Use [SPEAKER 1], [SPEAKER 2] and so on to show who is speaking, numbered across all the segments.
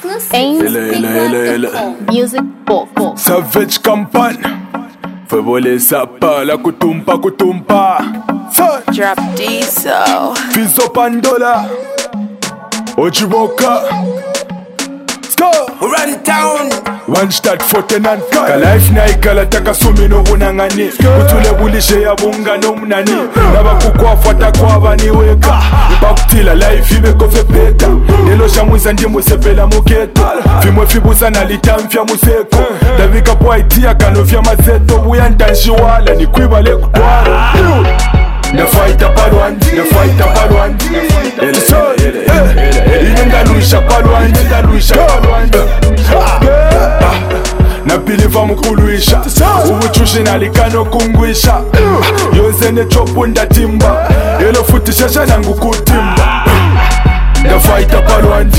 [SPEAKER 1] Music Box.
[SPEAKER 2] Savage Campagne. Fais voler sa pala kutumpa.
[SPEAKER 3] Drop Diesel.
[SPEAKER 2] Fizo Pandola. Ojiboka.
[SPEAKER 4] We run it down.
[SPEAKER 2] One start foten and cut. Ka life na ikala taka sumi no bunangani. Utule bulishe ya bunga no mnani. Naba kukwafuata kwa bani weka. Bakutila life ibe kofe peta. Nelo shamwiza ndimu sepela muketo. Fimwe fibusa na litamfya museko. Davika po itia kanofya mazeto. Buyantanshi wala ni kwiba le kutwala. Na fighter palwan. Inenda luisha palwan. Na biliva mukuluisha. Ubuchushi nalikano kungwisha. Yonzene chopu ndatimba. Yelo futi shasha nangu kutimba. Na fighter palwan.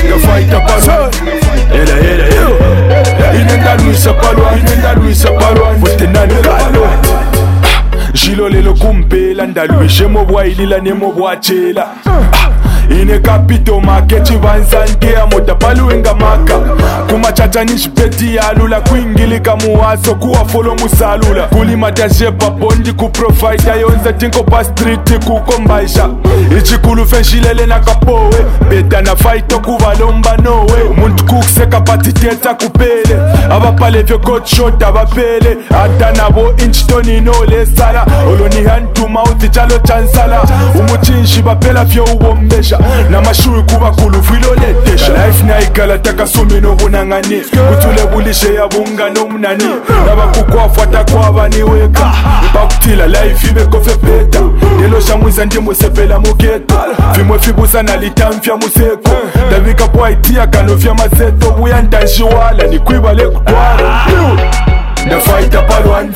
[SPEAKER 2] Inenda luisha palwan. Futi nani palwan. Jilo lelo kumpela ndaluishe mobwailila ne mobwachela. Ine kapito maketi vanzante ya motapalu inga maka. Kumachacha nishpeti ya lula kuingilika muwaso kuwa follow musalula. Kulimataje papondi kuprofaita yonza tinko pa street kukombaisha. Ichikulu fenshilele na kapowe. Beta na fighto kuvalomba nowe. Muntu kukseka patiteta kupele. Abapale vyo coach shot abapele. Ata nabo inchitoni no le sala. Oloni hand to mouth chalo chansala. Umuchinshi bapela vyo ubombesha. Na mashui kuba kulu filo letesha. Life na ikala taka sumi no bunangani. Utule bulishe ya bunga no mnani. Naba kukwafuata kwa bani weka. Bakutila life ibe kofe peta. Nelo shamwiza ndimu sepela muketo. Fimwe fibusa na litamfya museko. Davika po itia kanofya mazeto. Buyantanshi wala ni kwiba le kutwala. Na fighter palwan.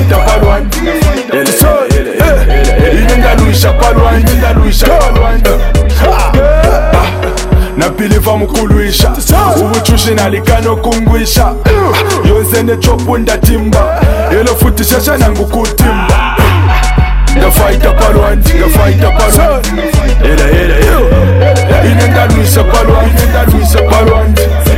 [SPEAKER 2] Inenda luisha palwan. Na biliva mukuluisha. Ubuchushi nalikano kungwisha. Yonzene chopu ndatimba. Yelo futi shasha nangu kutimba. Na fighter palwan. Inenda luisha palwan.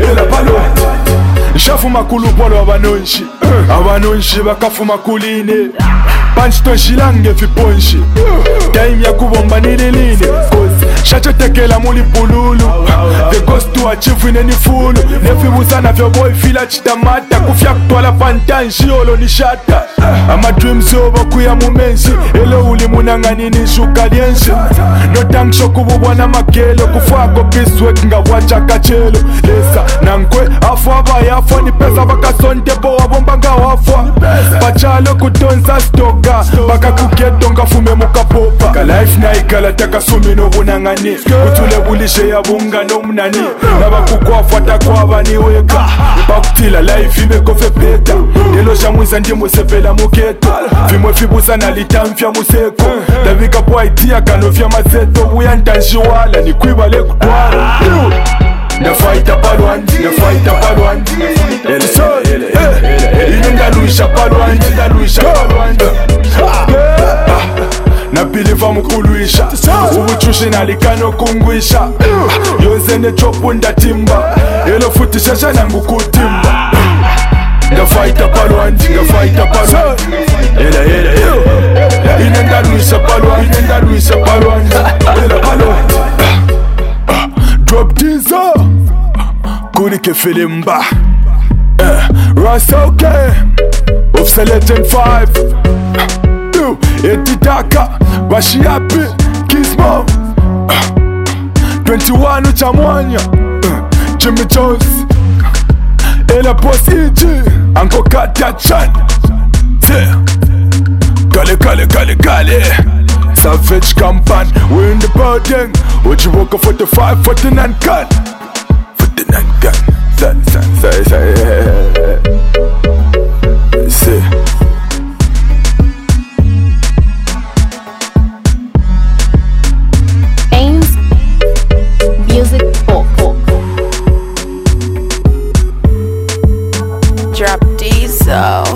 [SPEAKER 2] Shafuma kulupolo abanonshi. Abanonshi bakafuma kuline. Punch to shilange fiponshi. Time ya kubomba nililine. Shacho tekela muli pululu. The ghost to achieve in any fool. Nefibusa na vyo boy fila chitamata. Kufya kutwala fantanshi olo ni shata. Ama dreams over kuya mumensi. Ele uli munangani ni shukaliensi. No tank shokububwa na makelo. Kufuako biswek nga wacha kachelo. Lesa nankwe afwa bayafwa. Ni pesa baka sonte po wabomba nga wafwa. Pachalo kutonza stoka. Baka kuketo nga fume mukapopa. Ka life na ikala taka sumi no bunangani. Utule bulishe ya bunga no mnani. Naba kukwafuata kwa bani weka. Bakutila life ibe kofe peta. Nelo shamwiza ndimu sepela muketo. Fimwe fibusa na litamfya museko. Davika po itia kanofya mazeto. Buyantanshi wala ni kwiba le kutwala. Na fighter palwan. Inenda luisha palwan. Na biliva mukuluisha. Ubuchushi nalikano kungwisha. Yonzene chopu ndatimba. Yelo futi shasha nangu kutimba. Na fighter palwan. Inenda luisha palwan. Drop Diesel. Kurike Filimba. Rasoke Ofsa Legend 5. Etitaka Bashiapi Gizmo 21 Uchamwanya Jimmy Jones Ela Boss E.G. Anko Kata Chan Gale Savage Campagne. We in the building. What you woke up 45, 49 gun. 49 gun. Say
[SPEAKER 1] Ames Music Box.
[SPEAKER 3] Drop Diesel.